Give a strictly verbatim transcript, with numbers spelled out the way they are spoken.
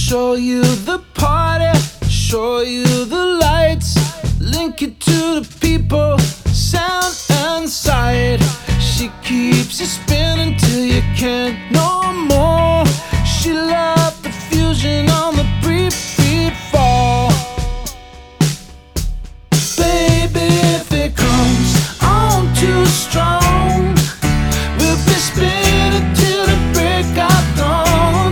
Show you the party, show you the lights, link it to the people